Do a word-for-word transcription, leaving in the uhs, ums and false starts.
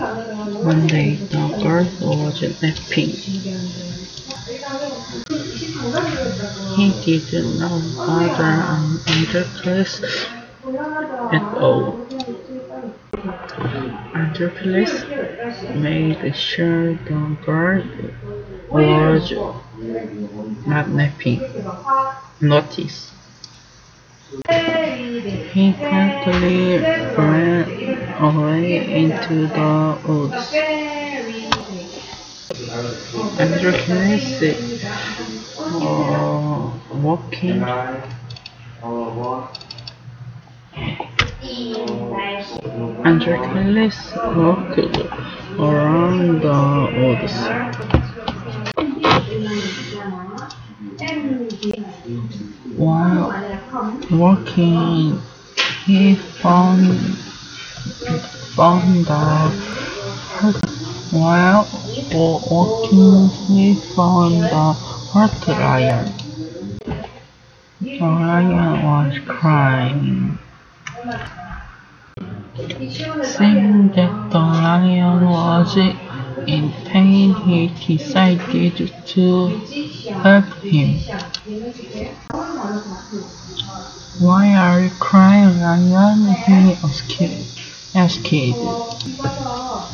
One day, the girl was napping. He didn't know whether an Androcles at all. Androcles made sure the girl was not napping. Notice. He quickly ran away into the woods. Androcles uh, walking Androcles walked around the woods. While walking, he found found the hurt. While walking, he found the hurt lion. The lion was crying. Seeing that the lion was in pain, he decided to help him. "Why are you crying, lion?" he asked.